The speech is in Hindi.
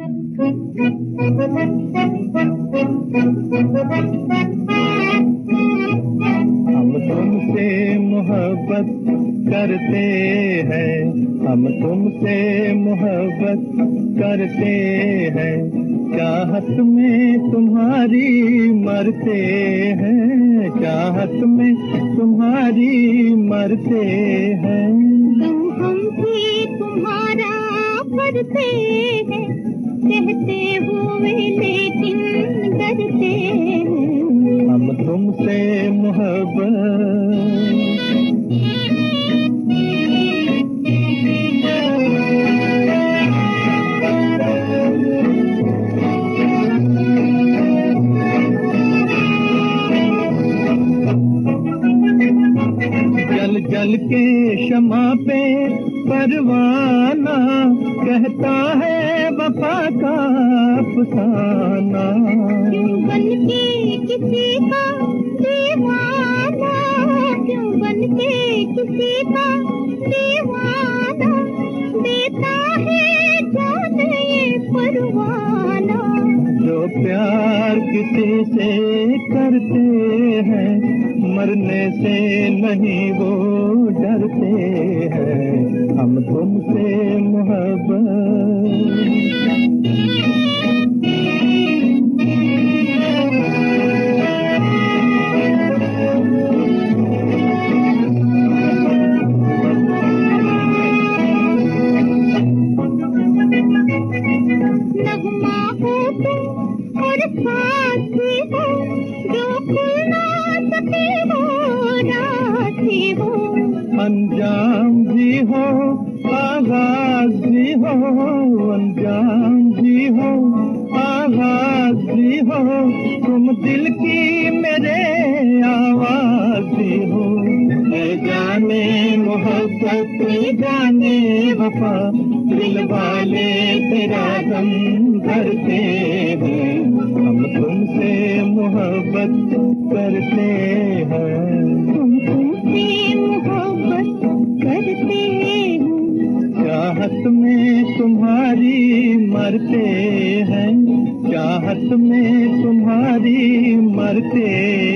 हम तुमसे मोहब्बत करते हैं, हम तुमसे मोहब्बत करते हैं, चाहत में तुम्हारी मरते हैं, चाहत में तुम्हारी मरते हैं। तुम हमसे तुम्हारा करते हैं, कहते हुए लेकिन डरते हैं। हम तुमसे मोहब्बत जल के शमा पे परवाना कहता है वफा का अफसाना। क्यों बन के किसी का दीवाना, क्यों बन के किसी का दीवाना, देता है जान ये परवाना। जो प्यार किसी से करते हैं, मरने से नहीं वो डरते हैं। हम तुमसे मोहब्बत नगमा हो तुम और साथी हो, जो खुलना सके हो राथी हो। अंजाम भी हो आगाज भी हो, अंजाम भी हो आगाज भी हो, तुम दिल की मेरे आवाज भी हो। जाने मोहब्बत जाने वफा, दिल वाले तेरा गम करते हैं। हम तुमसे मोहब्बत करते हैं, हम तुमसे मोहब्बत करते हैं, चाहत में तुम्हारी मरते हैं, चाहत में तुम्हारी मरते